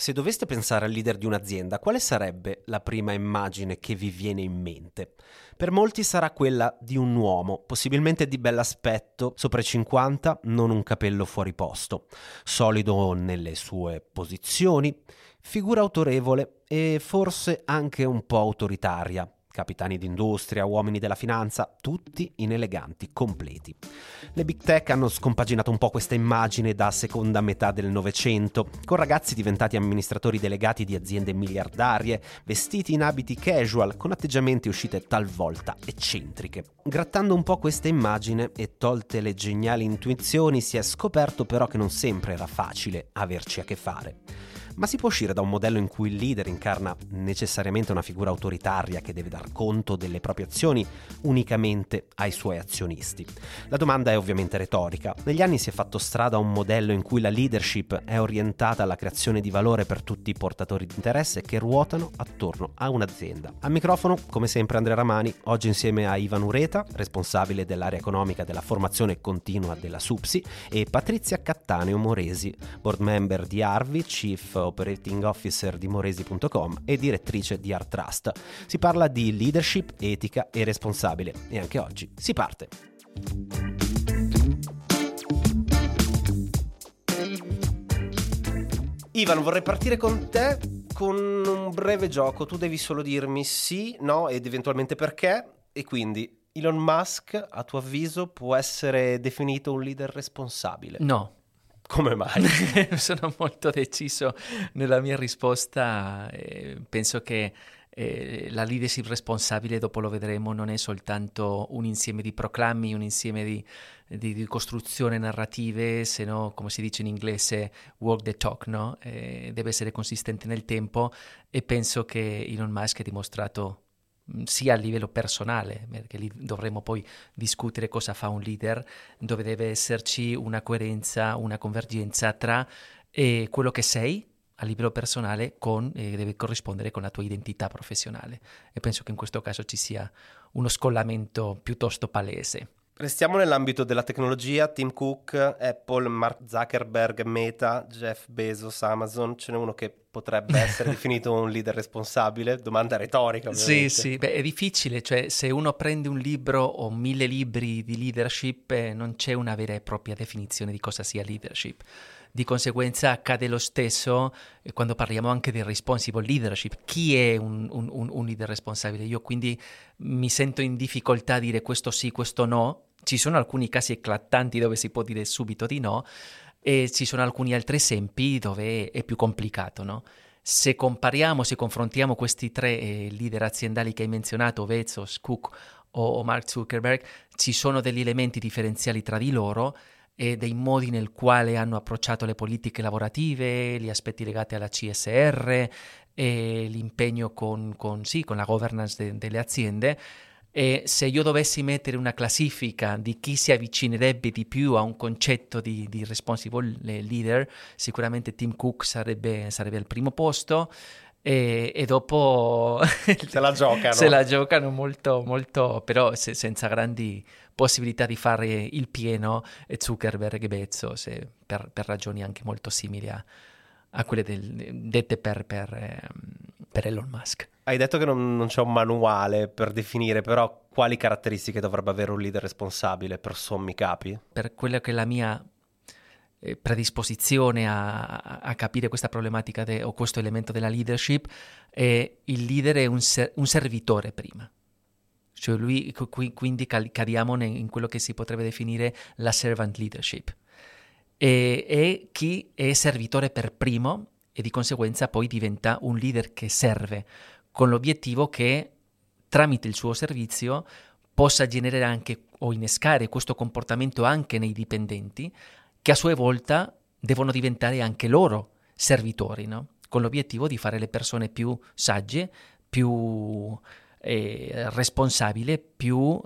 Se doveste pensare al leader di un'azienda, quale sarebbe la prima immagine che vi viene in mente? Per molti sarà quella di un uomo, possibilmente di bell'aspetto, sopra i 50, non un capello fuori posto, solido nelle sue posizioni, figura autorevole e forse anche un po' autoritaria. Capitani d'industria, uomini della finanza, tutti in eleganti completi. Le big tech hanno scompaginato un po' questa immagine da seconda metà del Novecento, con ragazzi diventati amministratori delegati di aziende miliardarie, vestiti in abiti casual, con atteggiamenti e uscite talvolta eccentriche. Grattando un po' questa immagine e tolte le geniali intuizioni, si è scoperto però che non sempre era facile averci a che fare. Ma si può uscire da un modello in cui il leader incarna necessariamente una figura autoritaria che deve dar conto delle proprie azioni unicamente ai suoi azionisti? La domanda è ovviamente retorica. Negli anni si è fatto strada un modello in cui la leadership è orientata alla creazione di valore per tutti i portatori di interesse che ruotano attorno a un'azienda. Al microfono, come sempre, Andrea Ramani, oggi insieme a Ivan Ureta, responsabile dell'area economica della formazione continua della SUPSI, e Patrizia Cattaneo Moresi, board member di Arvi, chief operating officer di Moresi.com e direttrice di Art Trust. Si parla di leadership, etica e responsabile e anche oggi si parte. Ivan, vorrei partire con te con un breve gioco. Tu devi solo dirmi sì, no ed eventualmente perché. E quindi Elon Musk, a tuo avviso, può essere definito un leader responsabile? No. Come mai? Sono molto deciso nella mia risposta. Penso che la leadership responsabile, dopo lo vedremo, non è soltanto un insieme di proclami, un insieme di costruzioni narrative, se no, come si dice in inglese, walk the talk, no? Deve essere consistente nel tempo, e penso che Elon Musk ha dimostrato sia a livello personale, perché lì dovremo poi discutere cosa fa un leader, dove deve esserci una coerenza, una convergenza tra quello che sei a livello personale deve corrispondere con la tua identità professionale, e penso che in questo caso ci sia uno scollamento piuttosto palese. Restiamo nell'ambito della tecnologia. Tim Cook, Apple, Mark Zuckerberg, Meta, Jeff Bezos, Amazon. Ce n'è uno che potrebbe essere definito un leader responsabile? Domanda retorica, ovviamente. Sì, beh, è difficile, cioè se uno prende un libro o 1000 libri di leadership, non c'è una vera e propria definizione di cosa sia leadership. Di conseguenza accade lo stesso quando parliamo anche del responsible leadership. Chi è un leader responsabile? Io quindi mi sento in difficoltà a dire questo sì, questo no. Ci sono alcuni casi eclatanti dove si può dire subito di no, e ci sono alcuni altri esempi dove è più complicato, no? Se confrontiamo questi tre leader aziendali che hai menzionato, Bezos, Cook o Mark Zuckerberg, ci sono degli elementi differenziali tra di loro e dei modi nel quale hanno approcciato le politiche lavorative, gli aspetti legati alla CSR e l'impegno con la governance delle aziende. E se io dovessi mettere una classifica di chi si avvicinerebbe di più a un concetto di responsible leader, sicuramente Tim Cook sarebbe al primo posto, e dopo se la giocano molto, molto, però senza grandi possibilità di fare il pieno, Zuckerberg e Bezos, per ragioni anche molto simili a quelle dette per Elon Musk. Hai detto che non c'è un manuale per definire, però quali caratteristiche dovrebbe avere un leader responsabile per sommi capi? Per quello che è la mia predisposizione a capire questa problematica o questo elemento della leadership, il leader è un servitore prima. Cioè lui, quindi cadiamo in quello che si potrebbe definire la servant leadership. E chi è servitore per primo e di conseguenza poi diventa un leader che serve, con l'obiettivo che tramite il suo servizio possa generare anche o innescare questo comportamento anche nei dipendenti, che a sua volta devono diventare anche loro servitori, no? Con l'obiettivo di fare le persone più sagge, più responsabile, più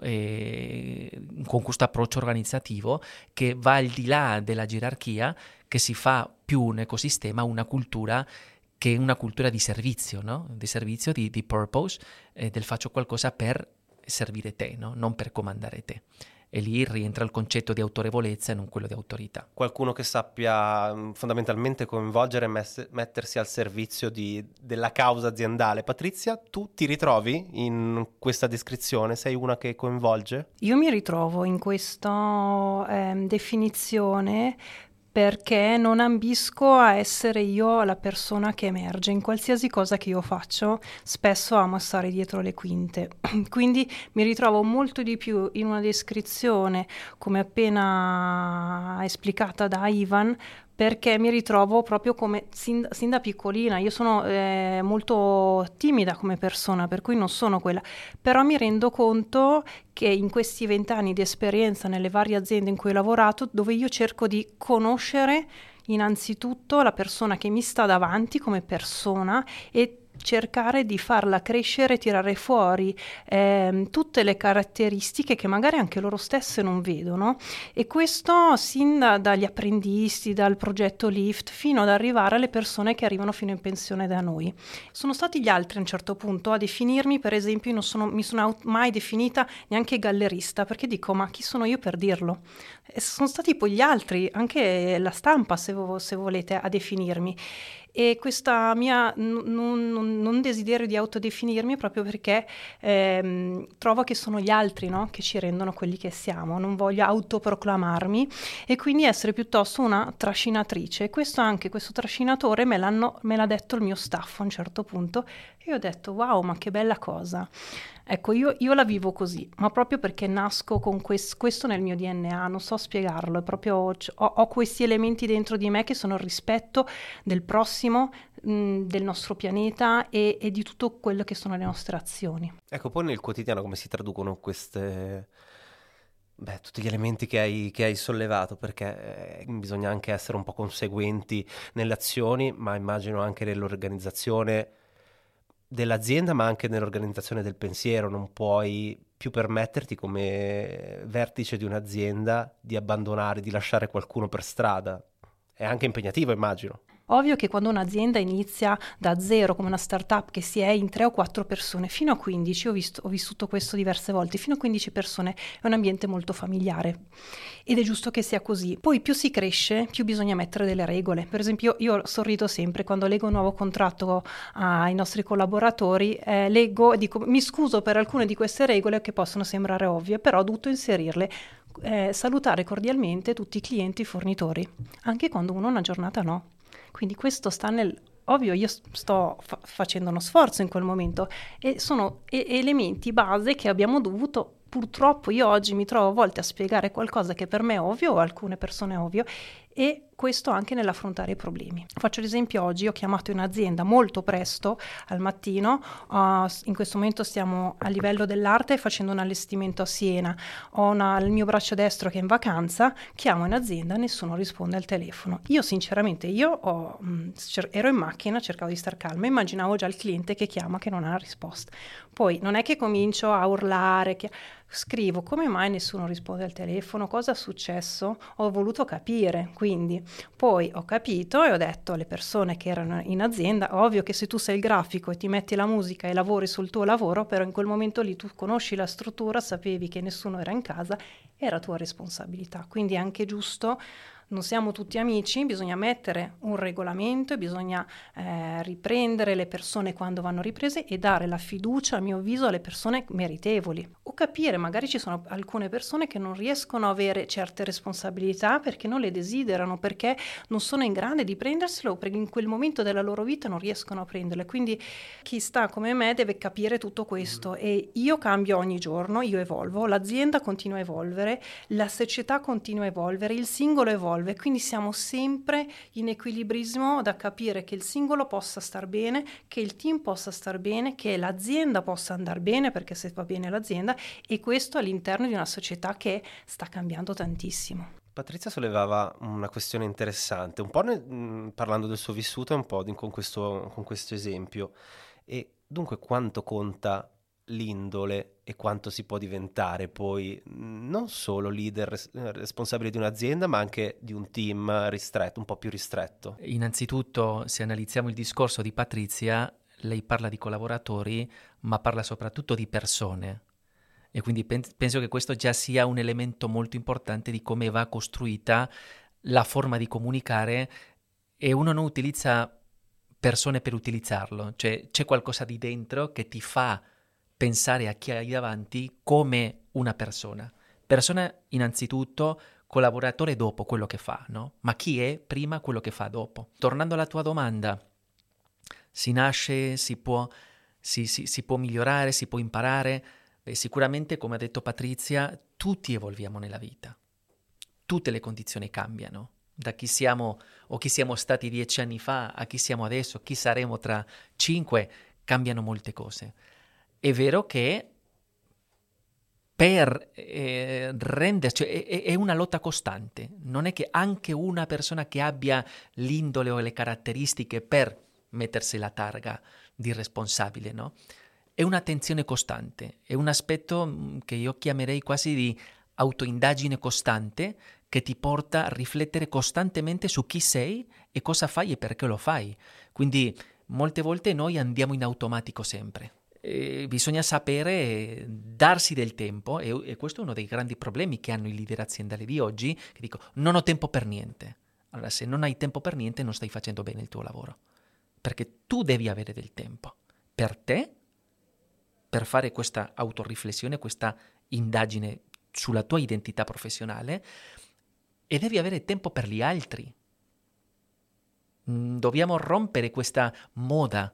con questo approccio organizzativo che va al di là della gerarchia, che si fa più un ecosistema, una cultura che è una cultura di servizio, no? Di servizio, di purpose, del faccio qualcosa per servire te, no? Non per comandare te. e lì rientra il concetto di autorevolezza e non quello di autorità. Qualcuno che sappia fondamentalmente coinvolgere e mettersi al servizio della causa aziendale. Patrizia, tu ti ritrovi in questa descrizione? Sei una che coinvolge? Io mi ritrovo in questa definizione perché non ambisco a essere io la persona che emerge. In qualsiasi cosa che io faccio, spesso amo stare dietro le quinte. Quindi mi ritrovo molto di più in una descrizione, come appena esplicata da Ivan, perché mi ritrovo proprio come sin da piccolina. Io sono molto timida come persona, per cui non sono quella, però mi rendo conto che in questi 20 anni di esperienza nelle varie aziende in cui ho lavorato, dove io cerco di conoscere innanzitutto la persona che mi sta davanti come persona e cercare di farla crescere, tirare fuori tutte le caratteristiche che magari anche loro stesse non vedono, e questo sin dagli apprendisti, dal progetto Lift, fino ad arrivare alle persone che arrivano fino in pensione da noi. Sono stati gli altri a un certo punto a definirmi. Per esempio, io non mi sono mai definita neanche gallerista, perché dico, ma chi sono io per dirlo? E sono stati poi gli altri, anche la stampa, se volete, a definirmi. E questa mia non desiderio di autodefinirmi proprio perché trovo che sono gli altri, no? Che ci rendono quelli che siamo. Non voglio autoproclamarmi e quindi essere piuttosto una trascinatrice. Questo trascinatore me l'ha detto il mio staff a un certo punto, e ho detto wow, ma che bella cosa. Ecco, io la vivo così, ma proprio perché nasco con questo nel mio DNA, non so spiegarlo, è proprio ho questi elementi dentro di me che sono il rispetto del prossimo, del nostro pianeta e di tutto quello che sono le nostre azioni. Ecco, poi nel quotidiano come si traducono tutti gli elementi che hai sollevato, perché bisogna anche essere un po' conseguenti nelle azioni, ma immagino anche nell'organizzazione dell'azienda, ma anche nell'organizzazione del pensiero. Non puoi più permetterti come vertice di un'azienda di abbandonare, di lasciare qualcuno per strada. È anche impegnativo, immagino. Ovvio che quando un'azienda inizia da zero, come una startup, che si è in 3 o 4 persone, fino a 15, ho vissuto questo diverse volte, fino a 15 persone è un ambiente molto familiare ed è giusto che sia così. Poi più si cresce, più bisogna mettere delle regole. Per esempio io sorrido sempre quando leggo un nuovo contratto ai nostri collaboratori, leggo e dico mi scuso per alcune di queste regole che possono sembrare ovvie, però ho dovuto inserirle. Salutare cordialmente tutti i clienti e i fornitori, anche quando uno una giornata no. Quindi questo sta ovvio, io sto facendo uno sforzo in quel momento e sono elementi base che abbiamo dovuto, purtroppo io oggi mi trovo a volte a spiegare qualcosa che per me è ovvio o alcune persone è ovvio, e questo anche nell'affrontare i problemi. Faccio l'esempio: oggi ho chiamato in azienda molto presto al mattino, in questo momento stiamo a livello dell'arte facendo un allestimento a Siena, ho il mio braccio destro che è in vacanza, chiamo in azienda, nessuno risponde al telefono. Io sinceramente ero in macchina, cercavo di star calma, immaginavo già il cliente che chiama che non ha risposta. Poi non è che comincio a urlare, scrivo come mai nessuno risponde al telefono, cosa è successo, ho voluto capire. Quindi poi ho capito e ho detto alle persone che erano in azienda: ovvio che se tu sei il grafico e ti metti la musica e lavori sul tuo lavoro, però in quel momento lì tu conosci la struttura, sapevi che nessuno era in casa, era tua responsabilità. Quindi è anche giusto, non siamo tutti amici, bisogna mettere un regolamento e bisogna riprendere le persone quando vanno riprese e dare la fiducia, a mio avviso, alle persone meritevoli. O capire, magari ci sono alcune persone che non riescono a avere certe responsabilità perché non le desiderano, perché non sono in grado di prenderselo o perché in quel momento della loro vita non riescono a prenderle. Quindi chi sta come me deve capire tutto questo, e io cambio ogni giorno, io evolvo, l'azienda continua a evolvere, la società continua a evolvere, il singolo evolve. Quindi siamo sempre in equilibrismo, da capire che il singolo possa star bene, che il team possa star bene, che l'azienda possa andare bene, perché se va bene l'azienda, e questo all'interno di una società che sta cambiando tantissimo. Patrizia sollevava una questione interessante, un po' parlando del suo vissuto e un po' con questo esempio. E dunque quanto conta l'indole e quanto si può diventare poi non solo leader responsabile di un'azienda, ma anche di un team ristretto, un po' più ristretto? Innanzitutto, se analizziamo il discorso di Patrizia, lei parla di collaboratori, ma parla soprattutto di persone. E quindi penso che questo già sia un elemento molto importante di come va costruita la forma di comunicare, e uno non utilizza persone per utilizzarlo, cioè c'è qualcosa di dentro che ti fa pensare a chi hai davanti come una persona. Persona innanzitutto, collaboratore dopo quello che fa, no? Ma chi è prima, quello che fa dopo. Tornando alla tua domanda, si nasce, si può migliorare, si può imparare. Sicuramente, come ha detto Patrizia, tutti evolviamo nella vita. Tutte le condizioni cambiano. Da chi siamo o chi siamo stati 10 anni fa a chi siamo adesso, chi saremo tra 5, cambiano molte cose. È vero che per renderci è una lotta costante. Non è che anche una persona che abbia l'indole o le caratteristiche per mettersi la targa di responsabile, no? È una tensione costante, è un aspetto che io chiamerei quasi di autoindagine costante, che ti porta a riflettere costantemente su chi sei e cosa fai e perché lo fai. Quindi molte volte noi andiamo in automatico sempre. Bisogna sapere darsi del tempo, e questo è uno dei grandi problemi che hanno i leader aziendali di oggi, che dico non ho tempo per niente. Allora, se non hai tempo per niente non stai facendo bene il tuo lavoro, perché tu devi avere del tempo per te, per fare questa autoriflessione, questa indagine sulla tua identità professionale, e devi avere tempo per gli altri. Dobbiamo rompere questa moda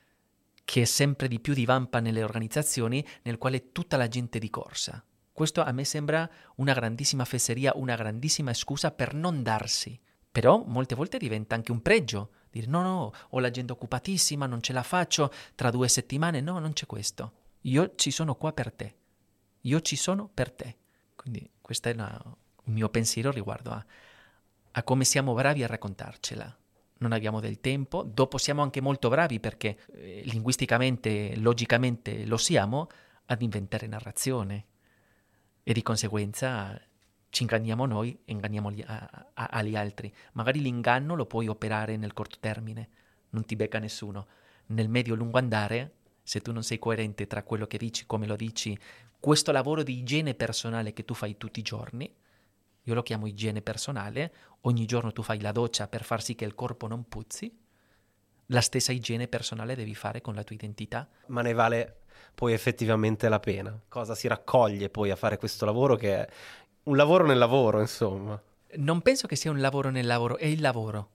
che sempre di più divampa nelle organizzazioni, nel quale tutta la gente è di corsa. Questo a me sembra una grandissima fesseria, una grandissima scusa per non darsi. Però molte volte diventa anche un pregio. Dire no, ho l'agenda occupatissima, non ce la faccio, tra 2 settimane. No, non c'è questo. Io ci sono qua per te. Io ci sono per te. Quindi questo è un mio pensiero riguardo a come siamo bravi a raccontarcela. Non abbiamo del tempo, dopo siamo anche molto bravi perché linguisticamente, logicamente lo siamo, ad inventare narrazione, e di conseguenza ci inganniamo noi e inganniamo agli altri. Magari l'inganno lo puoi operare nel corto termine, non ti becca nessuno. Nel medio-lungo andare, se tu non sei coerente tra quello che dici, come lo dici, questo lavoro di igiene personale che tu fai tutti i giorni, io lo chiamo igiene personale, ogni giorno tu fai la doccia per far sì che il corpo non puzzi, la stessa igiene personale devi fare con la tua identità. Ma ne vale poi effettivamente la pena? Cosa si raccoglie poi a fare questo lavoro, che è un lavoro nel lavoro, insomma? Non penso che sia un lavoro nel lavoro, è il lavoro.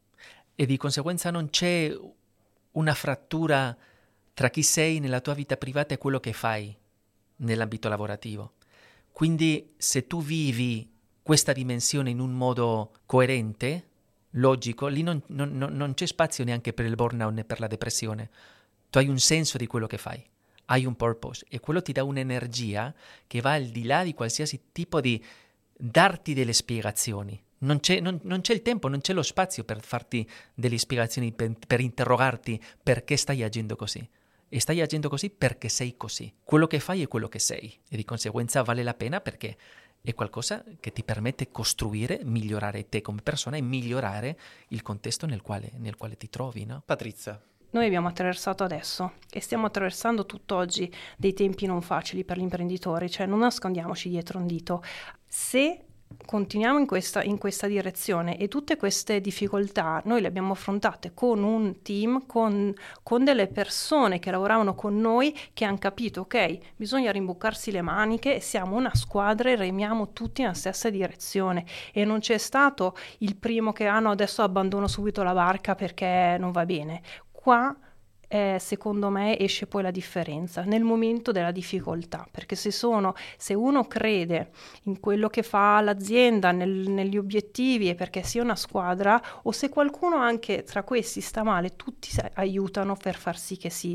E di conseguenza non c'è una frattura tra chi sei nella tua vita privata e quello che fai nell'ambito lavorativo. Quindi se tu vivi questa dimensione in un modo coerente, logico, lì non c'è spazio neanche per il burnout né per la depressione. Tu hai un senso di quello che fai, hai un purpose, e quello ti dà un'energia che va al di là di qualsiasi tipo di darti delle spiegazioni. Non c'è il tempo, non c'è lo spazio per farti delle spiegazioni, per interrogarti perché stai agendo così. E stai agendo così perché sei così. Quello che fai è quello che sei, e di conseguenza vale la pena perché è qualcosa che ti permette di costruire, migliorare te come persona e migliorare il contesto nel quale ti trovi, no? Patrizia. Noi abbiamo attraversato adesso e stiamo attraversando tutt'oggi dei tempi non facili per l'imprenditore, cioè non nascondiamoci dietro un dito. Se continuiamo in questa direzione e tutte queste difficoltà noi le abbiamo affrontate con un team, con delle persone che lavoravano con noi, che hanno capito, ok, bisogna rimboccarsi le maniche, siamo una squadra e remiamo tutti nella stessa direzione, e non c'è stato il primo che no, adesso abbandono subito la barca perché non va bene. Qua secondo me esce poi la differenza nel momento della difficoltà, perché se uno crede in quello che fa l'azienda, negli obiettivi, e perché sia una squadra, o se qualcuno anche tra questi sta male, tutti aiutano per far sì che ci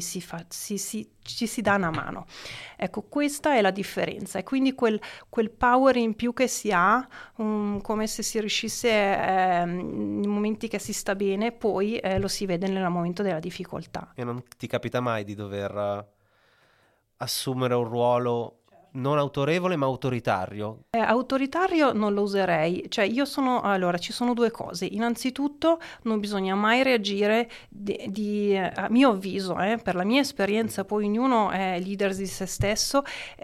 si dà una mano. Ecco, questa è la differenza, e quindi quel power in più che si ha, come se si riuscisse nei momenti che si sta bene, poi lo si vede nel momento della difficoltà. E non ti capita mai di dover assumere un ruolo non autorevole ma autoritario. Autoritario non lo userei, cioè allora ci sono due cose. Innanzitutto non bisogna mai reagire a mio avviso, per la mia esperienza, poi ognuno è leader di se stesso,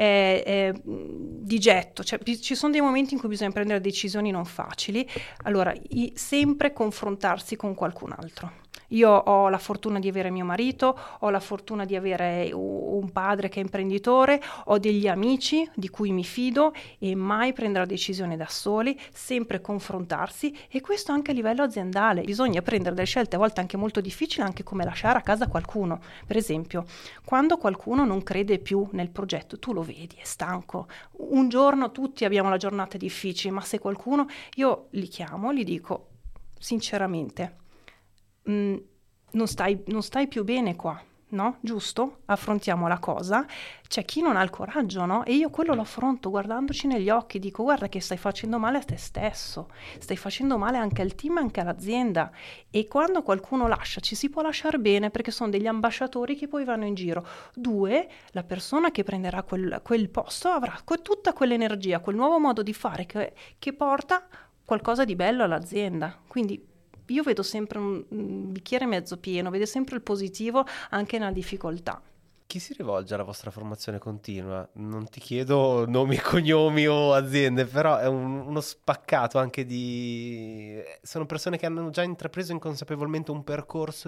di getto, cioè ci sono dei momenti in cui bisogna prendere decisioni non facili, allora sempre confrontarsi con qualcun altro. Io ho la fortuna di avere mio marito, ho la fortuna di avere un padre che è imprenditore, ho degli amici di cui mi fido e mai prendere la decisione da soli, sempre confrontarsi, e questo anche a livello aziendale. Bisogna prendere delle scelte a volte anche molto difficili, anche come lasciare a casa qualcuno. Per esempio, quando qualcuno non crede più nel progetto, tu lo vedi, è stanco. Un giorno tutti abbiamo la giornata difficile, ma se qualcuno, io li chiamo, gli dico sinceramente, non stai più bene qua, no? Giusto? Affrontiamo la cosa. C'è chi non ha il coraggio, no? E io quello lo affronto guardandoci negli occhi, dico guarda che stai facendo male a te stesso, stai facendo male anche al team, anche all'azienda, e quando qualcuno lascia ci si può lasciare bene perché sono degli ambasciatori che poi vanno in giro. 2, la persona che prenderà quel posto avrà tutta quell'energia, quel nuovo modo di fare che porta qualcosa di bello all'azienda. Quindi io vedo sempre un bicchiere mezzo pieno, vedo sempre il positivo anche nella difficoltà. Chi si rivolge alla vostra formazione continua? Non ti chiedo nomi, cognomi o aziende, però è uno spaccato anche sono persone che hanno già intrapreso inconsapevolmente un percorso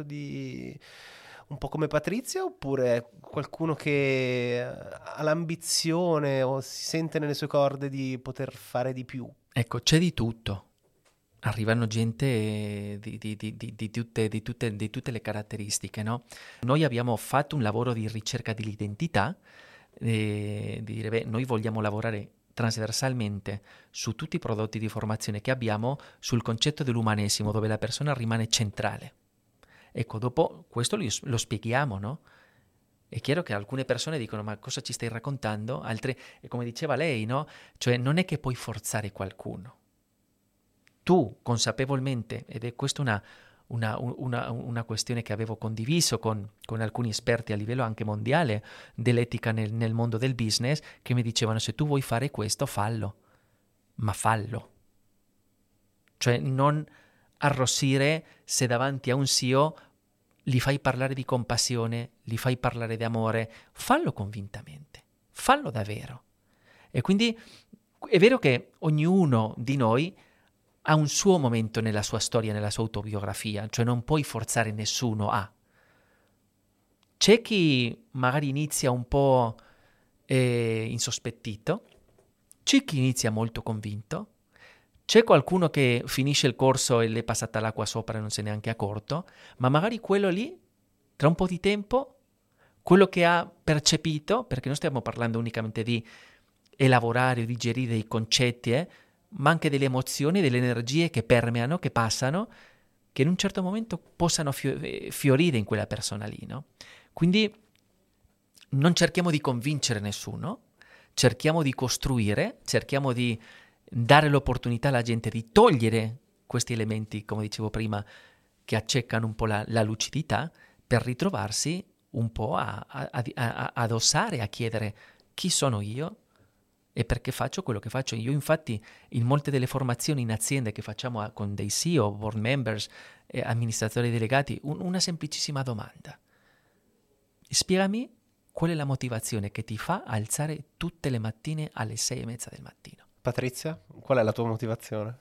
un po' come Patrizia, oppure qualcuno che ha l'ambizione o si sente nelle sue corde di poter fare di più? Ecco, c'è di tutto. Arrivano gente di tutte le caratteristiche, no? Noi abbiamo fatto un lavoro di ricerca dell'identità, di dire, noi vogliamo lavorare trasversalmente su tutti i prodotti di formazione che abbiamo sul concetto dell'umanesimo, dove la persona rimane centrale. Ecco, dopo questo lo spieghiamo, no? È chiaro che alcune persone dicono ma cosa ci stai raccontando? Altre, come diceva lei, no? Cioè non è che puoi forzare qualcuno. Tu consapevolmente, ed è questa una questione che avevo condiviso con alcuni esperti a livello anche mondiale dell'etica nel mondo del business, che mi dicevano se tu vuoi fare questo fallo, ma fallo. Cioè non arrossire se davanti a un CEO li fai parlare di compassione, li fai parlare di amore, fallo convintamente, fallo davvero. E quindi è vero che ognuno di noi ha un suo momento nella sua storia, nella sua autobiografia, cioè non puoi forzare nessuno a. C'è chi magari inizia un po' insospettito, c'è chi inizia molto convinto, c'è qualcuno che finisce il corso e le è passata l'acqua sopra e non se ne è neanche accorto, ma magari quello lì, tra un po' di tempo, quello che ha percepito, perché non stiamo parlando unicamente di elaborare o digerire i concetti, ma anche delle emozioni, delle energie che permeano, che passano, che in un certo momento possano fiorire in quella persona lì, no? Quindi non cerchiamo di convincere nessuno, cerchiamo di costruire, cerchiamo di dare l'opportunità alla gente di togliere questi elementi, come dicevo prima, che accecano un po' la lucidità, per ritrovarsi un po' ad osare, a chiedere chi sono io, e perché faccio quello che faccio. Io infatti in molte delle formazioni in aziende che facciamo con dei CEO, board members, amministratori delegati, una semplicissima domanda. Spiegami qual è la motivazione che ti fa alzare tutte le mattine alle 6:30 del mattino. Patrizia, qual è la tua motivazione?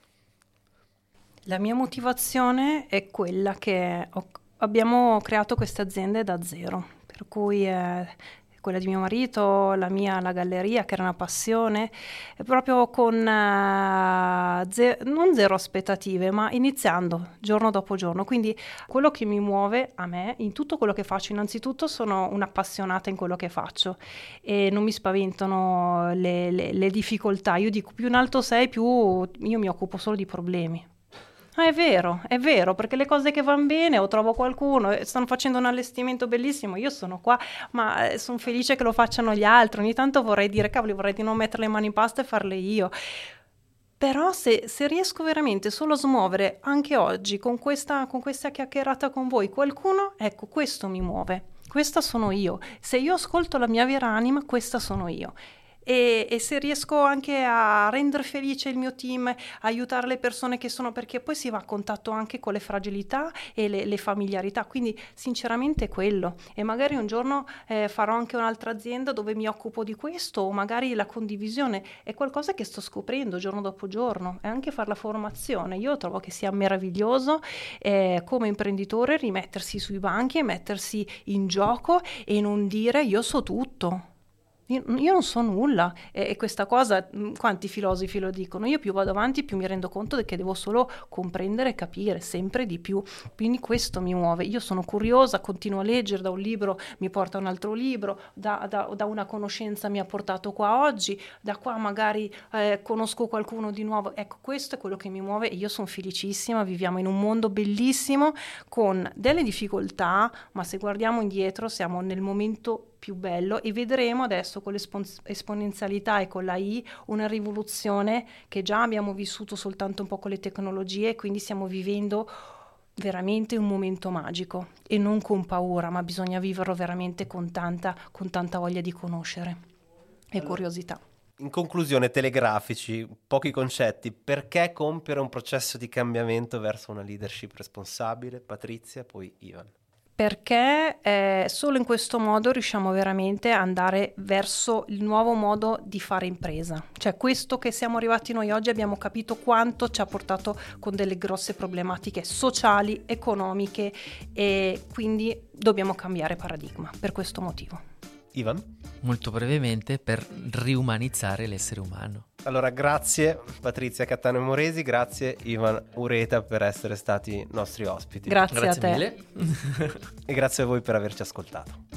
La mia motivazione è quella che abbiamo creato queste aziende da zero, per cui quella di mio marito, la mia, la galleria, che era una passione, proprio con non zero aspettative, ma iniziando giorno dopo giorno. Quindi quello che mi muove a me in tutto quello che faccio, innanzitutto sono un'appassionata in quello che faccio e non mi spaventano le difficoltà. Io dico, più in alto sei, più io mi occupo solo di problemi. È vero, perché le cose che vanno bene o trovo qualcuno, stanno facendo un allestimento bellissimo, io sono qua, ma sono felice che lo facciano gli altri. Ogni tanto vorrei dire, cavoli, vorrei di non mettere le mani in pasta e farle io. Però se riesco veramente solo a smuovere anche oggi con questa chiacchierata con voi qualcuno, ecco, questo mi muove, questa sono io. Se io ascolto la mia vera anima, questa sono io. e se riesco anche a rendere felice il mio team, aiutare le persone che sono, perché poi si va a contatto anche con le fragilità e le familiarità, quindi sinceramente quello. E magari un giorno farò anche un'altra azienda dove mi occupo di questo, o magari la condivisione è qualcosa che sto scoprendo giorno dopo giorno, e anche fare la formazione. Io trovo che sia meraviglioso come imprenditore rimettersi sui banchi e mettersi in gioco e non dire io so tutto. Io non so nulla, e questa cosa quanti filosofi lo dicono. Io più vado avanti più mi rendo conto che devo solo comprendere e capire sempre di più, quindi questo mi muove. Io sono curiosa, continuo a leggere, da un libro mi porta un altro libro, da una conoscenza mi ha portato qua oggi, da qua magari conosco qualcuno di nuovo. Ecco, questo è quello che mi muove e io sono felicissima. Viviamo in un mondo bellissimo con delle difficoltà, ma se guardiamo indietro siamo nel momento più bello, e vedremo adesso con l'esponenzialità e con l'AI una rivoluzione che già abbiamo vissuto soltanto un po' con le tecnologie, e quindi stiamo vivendo veramente un momento magico, e non con paura, ma bisogna viverlo veramente con tanta voglia di conoscere e curiosità. In conclusione, telegrafici, pochi concetti, perché compiere un processo di cambiamento verso una leadership responsabile? Patrizia, poi Ivan. Perché solo in questo modo riusciamo veramente ad andare verso il nuovo modo di fare impresa. Cioè questo che siamo arrivati noi oggi, abbiamo capito quanto ci ha portato con delle grosse problematiche sociali, economiche, e quindi dobbiamo cambiare paradigma per questo motivo. Ivan? Molto brevemente, per riumanizzare l'essere umano. Allora, grazie Patrizia Cattano e Moresi, grazie Ivan Ureta per essere stati nostri ospiti. Grazie a te. Mille. E grazie a voi per averci ascoltato.